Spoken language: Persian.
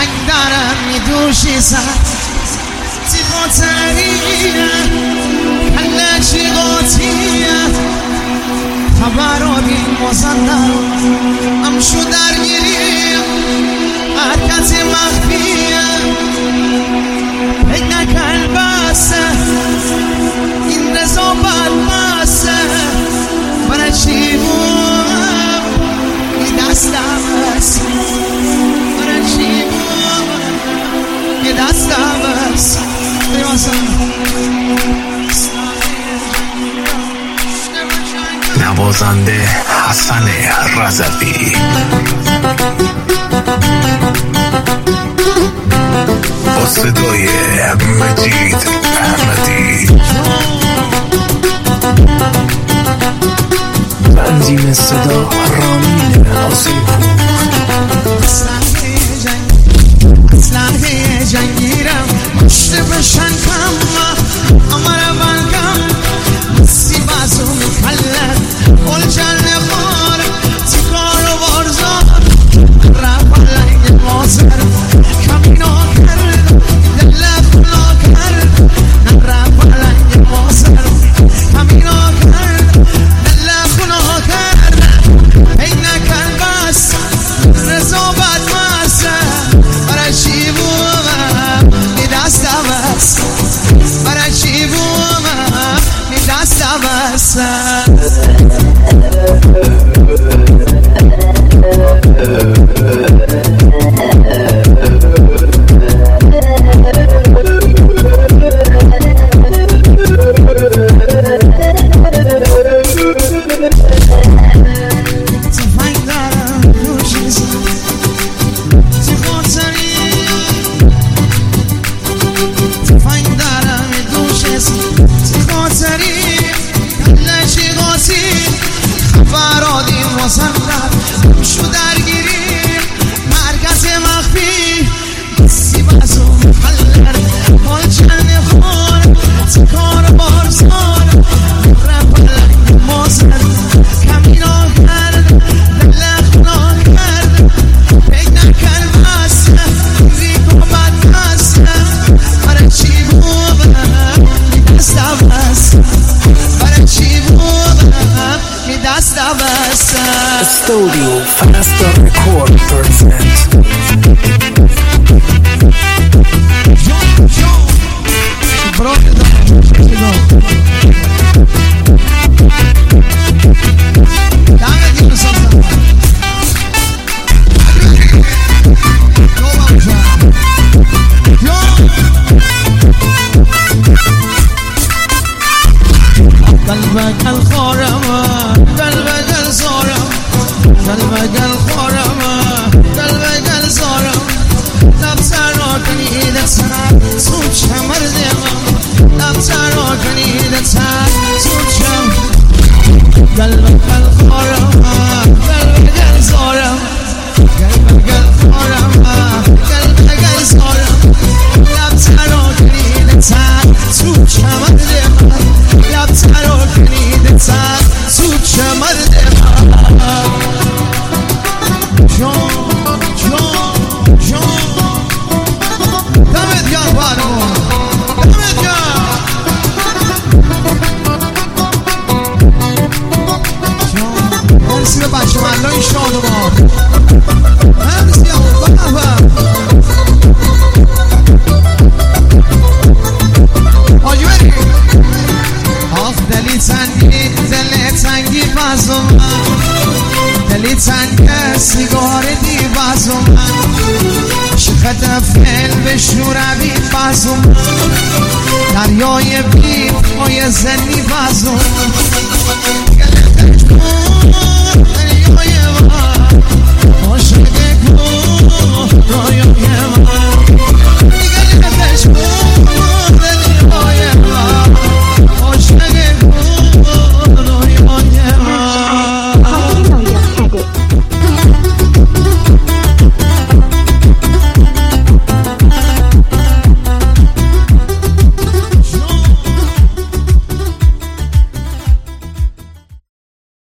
دارم میدوشی سر تی خاطریه کله چی قاطیه خبرانی مزندر امشو درگیریه حرکت مخفیه فکر نکن بسه این رضابت بسه برای چی بود این دستم بس برای چی بود این دستم بس نوازنده حسن رضوی با صدای مجید احمدی تنظیم صدا رامین آسیپور اسلحه جنگیرم مشت بشن کم امر بلگم بسی بازو میکلد بول جن خار تیکار و بارزار رفت لنگ مازر کمینا کرد دل خلا کرد رفت لنگ مازر کمینا کرد دل خلا کرد این نکن بس رضابت ماسه برای چی بومم می دستم بس برای چی بومم می دستم بس Studio Faster Record present قلبك الخارمة قلبك الصارم قلبك الخارمة قلبك الصارم لبسر کنی ایدت سر سود شمر دیمم لبسر کنی ایدت سر سود شمر قلبك الخارمة قلبك الصارم قلبك الخارمة قلبك الصارم لبسر کنی ایدت سر سود شمر دیمم لبسر کنی ایدت سر سود شمر دیمم دمت گرم بانو دمت گرم مرسی به بچه ملای شادمان مرسی آجی بری آخ دلی تنگی بازم دلی تنگ سیگار دی بازم شخط فیل به شوربی بازم دریای بی پای زنی بازم گلتش کن